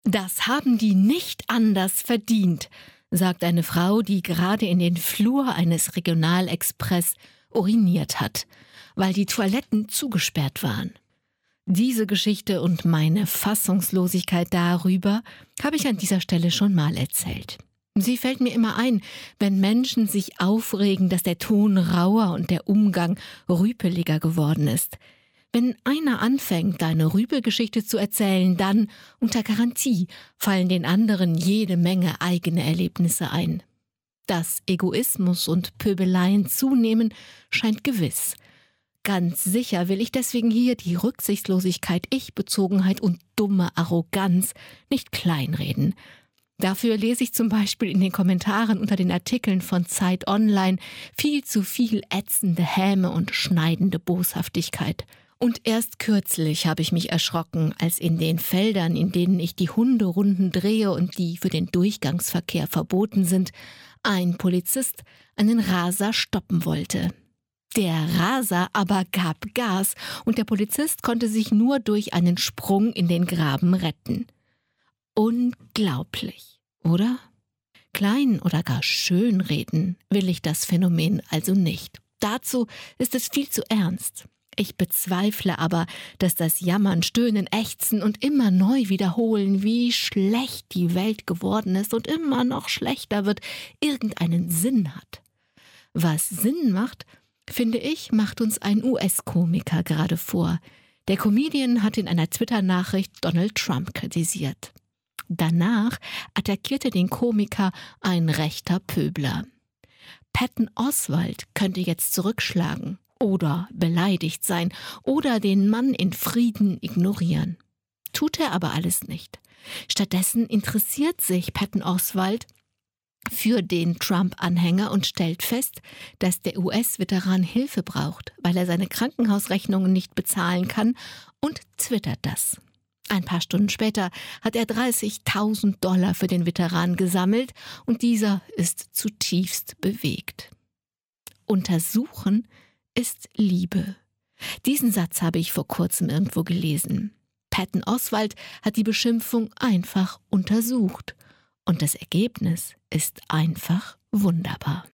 Das haben die nicht anders verdient, sagt eine Frau, die gerade in den Flur eines Regionalexpress uriniert hat, weil die Toiletten zugesperrt waren. Diese Geschichte und meine Fassungslosigkeit darüber habe ich an dieser Stelle schon mal erzählt. Sie fällt mir immer ein, wenn Menschen sich aufregen, dass der Ton rauer und der Umgang rüpeliger geworden ist. Wenn einer anfängt, eine Rüpelgeschichte zu erzählen, dann, unter Garantie, fallen den anderen jede Menge eigene Erlebnisse ein. Dass Egoismus und Pöbeleien zunehmen, scheint gewiss. Ganz sicher will ich deswegen hier die Rücksichtslosigkeit, Ich-Bezogenheit und dumme Arroganz nicht kleinreden. Dafür lese ich zum Beispiel in den Kommentaren unter den Artikeln von Zeit Online viel zu viel ätzende Häme und schneidende Boshaftigkeit. Und erst kürzlich habe ich mich erschrocken, als in den Feldern, in denen ich die Hunderunden drehe und die für den Durchgangsverkehr verboten sind, ein Polizist einen Raser stoppen wollte. Der Raser aber gab Gas und der Polizist konnte sich nur durch einen Sprung in den Graben retten. Unglaublich, oder? Klein oder gar schönreden will ich das Phänomen also nicht. Dazu ist es viel zu ernst. Ich bezweifle aber, dass das Jammern, Stöhnen, Ächzen und immer neu wiederholen, wie schlecht die Welt geworden ist und immer noch schlechter wird, irgendeinen Sinn hat. Was Sinn macht, finde ich, macht uns ein US-Komiker gerade vor. Der Comedian hat in einer Twitter-Nachricht Donald Trump kritisiert. Danach attackierte den Komiker ein rechter Pöbler. Patton Oswalt könnte jetzt zurückschlagen oder beleidigt sein oder den Mann in Frieden ignorieren. Tut er aber alles nicht. Stattdessen interessiert sich Patton Oswalt für den Trump-Anhänger und stellt fest, dass der US-Veteran Hilfe braucht, weil er seine Krankenhausrechnungen nicht bezahlen kann, und twittert das. Ein paar Stunden später hat er $30.000 für den Veteran gesammelt und dieser ist zutiefst bewegt. Untersuchen ist Liebe. Diesen Satz habe ich vor kurzem irgendwo gelesen. Patton Oswalt hat die Beschimpfung einfach untersucht. Und das Ergebnis ist einfach wunderbar.